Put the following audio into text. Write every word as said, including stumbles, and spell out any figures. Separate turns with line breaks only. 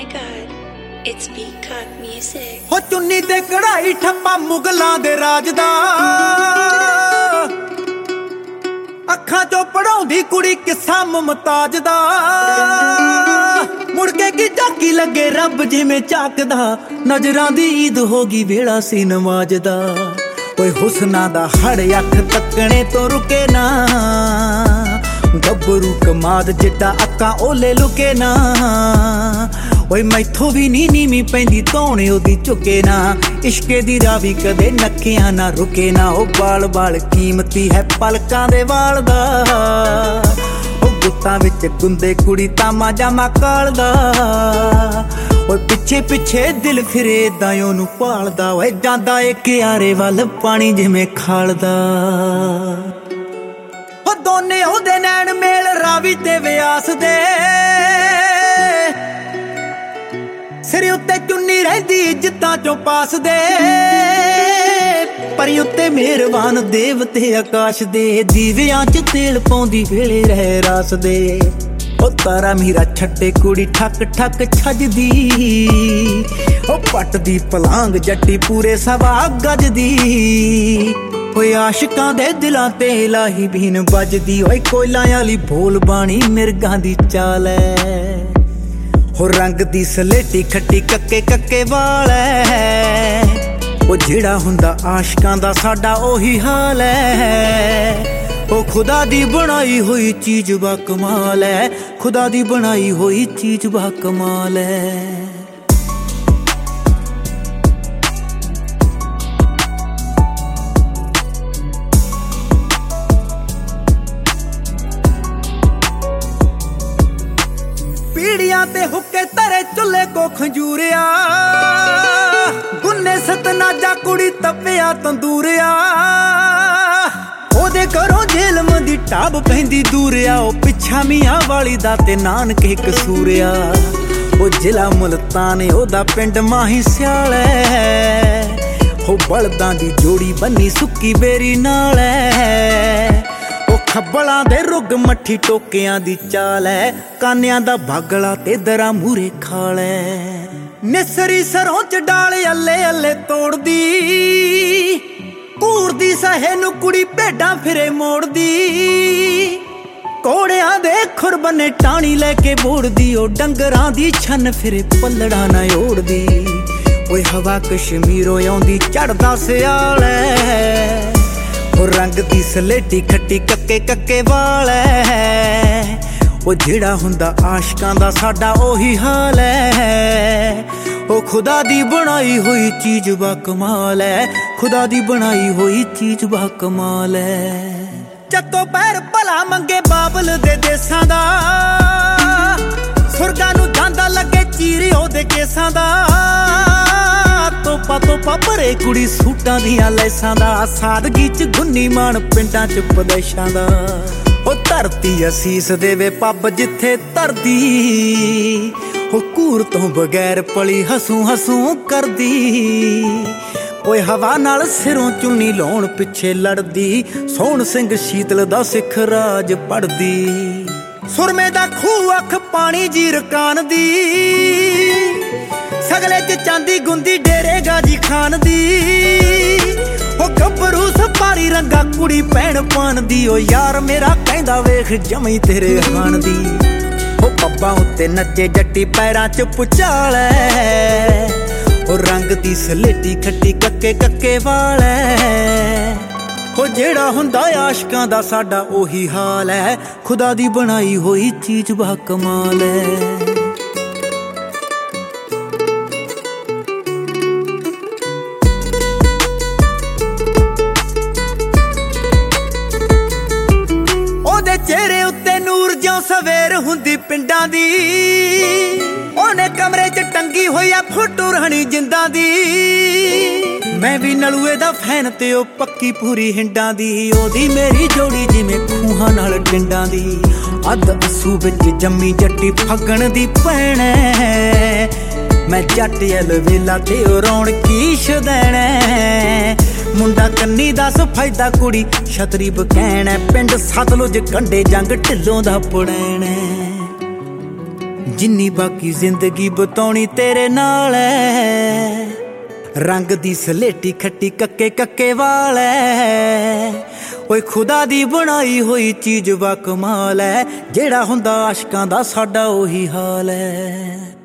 my god, it's Peacock music.
हो चुन्नी ते कढ़ाई ठप्पा मुगलां दे राज दा, अखां चों पढ़ाउंदी कुड़ी किस्सा मुमताज दा। मुड़ के की झाकी लगे रब जिवें झाकदा, नजरां दी ईद होगी वेला सी नमाज दा। ओए हुस्ना दा हड़ अख तकने तो रुके ना, गब्बरू कमाद जिड्डा अक्कां ओले लुके ना। ओए मैथों भी नी नीवी पैंदी धौने ओदी झुके ना, इश्के दी रावी कदे नक्कियां ना रुके ना। ओ बाल बाल कीमती है पलकां दे वाल दा, ओ गुत्तां विच गुंदे कुड़ी तामा जामा कालदा। ओए पिछे पिछे दिल फिरे दा ओनू भालदा, ओए जांदा ए क्यारे वल पानी जिवें खालदा। ओ दोने ओदे नैन मेल रावी ते व्यास दे, सिर उत्ते चुन्नी रहिंदी इज्जतां चों पास दे। परी उत्ते मेहरबान देवते आकाश दे, दीवियां च तेल पाउंदी वेले रह रास दे। ओ तारा मीरा छट्टे कुड़ी ठक ठक छजदी, ओ पट दी पलांग जट्टी पूरे सवा गज दी। ओए आशिकां दे दिलां ते इलाही बीन बजदी, ओए कोयलां आली बोल बाणी मिर्गां दी चाल ऐ। हो रंग दी सलेटी खट्टी कक्के कक्के वाल है, ओ जिहड़ा हुंदा आशिकां दा साडा ओही हाल है। ओ खुदा दी बनाई हुई चीज बा कमाल है, खुदा दी बनाई हुई चीज बा कमाल है। पीड़ियां ते हुक्के तरे चुल्हे को खंजूरिया, गुन्ने सतनाजा कुड़ी तप्पिया तंदूरिया। ओदे घरों जेलम दी टाब पैंदी दूरिया, ओ पिछा मियां वाली दा ते नानके कसूरिया। ओ जिला मुल्तान ओदा पिंड माही स्याल है, हो बलदां दी जोड़ी बन्नी सुक्की बेरी नाल है। खब्बलां दे रुग मट्ठी टोकियां दी चाल है, कानियां दा भागला ते दरा मूरे खाल है। निसरी सरों च डाल अल्ले अल्ले तोड़दी, घूरदी सहे नू कुड़ी भेडां फिरे मोड़दी। कोड़ियां दे खुर बन्ने टाणी लैके बोड़दी, ओ डंगरां दी छन फिरे पलड़ा ना ओड़दी। ओए हवा कश्मीरों आउंदी चढ़दा सियाल है, ओ रंग दी सलेटी खट्टी कक्के कक्के वाल है। ओ जिहड़ा हुंदा आशिकां दा साडा ओही हाल है। ओ खुदा दी बनाई हुई चीज बा कमाल है, खुदा दी बनाई हुई चीज बा कमाल है। चक्को पैर भला मंगे बाबल दे देसां दा, सुरगां नू जांदा लगे चीरी ओदे केसां दा। तोपा तोपा भरे कुड़ी सूटां दियां लैसां दा, सादगी च गुन्नी मान पिंडां च प्रदेशां दा। ओ धरती असीस देवे पब जिथे धरदी, ओ घूर तो बगैर पली हसूं हसूं करदी। ओए हवा नाल सिरों चुन्नी लाउण पिछे लड़दी, सोहण सिंह शीतल दा सिख राज पढ़दी। सुरमे दा खूह अख पानी जीर कान दी, सगले च चांदी गुंदी डेरे गाजी खान दी। ओ गब्बरू सपारी रंगा कुड़ी भैण पान दी, ओ यार मेरा कहंदा वेख जमी तेरे हान दी। ओ पब्बां उत्ते नच्चे जट्टी पैरां च पुचाल है, ओ रंग दी सलेटी खट्टी कक्के कक्के वाल है। ओ जेड़ा हुंदा आशिकां दा साडा ओही हाल है, खुदा दी बनाई होई चीज बा कमाल है। चेहरे उत्ते नूर ज्यों सवेर हुंदी पिंडां दी, ओने कमरे च टंगी होई आ फोटो रहनी जिंदां दी। मैं भी नलुए दा फैन ते ओ पक्की पूरी हिंडां दी, ओदी मेरी जोड़ी जिवें खूहां नाल टिंडां दी। अध असू विच जम्मी जट्टी फगण दी भैण ऐ, मैं जट अल वेला ते ओ रौणकी शदैन ऐ। मुंडा कन्नी दस फायदा कुड़ी छतरी बकैन, पिंड सतलुज कंढे जंग ढिल्लों दा पड़ैन। जिन्नी बाकी जिंदगी बताउणी तेरे नाल है। रंग दी सलेटी खट्टी कक्के कक्के वाल है। ओए खुदा दी बनाई होई चीज बा कमाल है। जेड़ा हुंदा आशकां दा साडा ओही हाल है।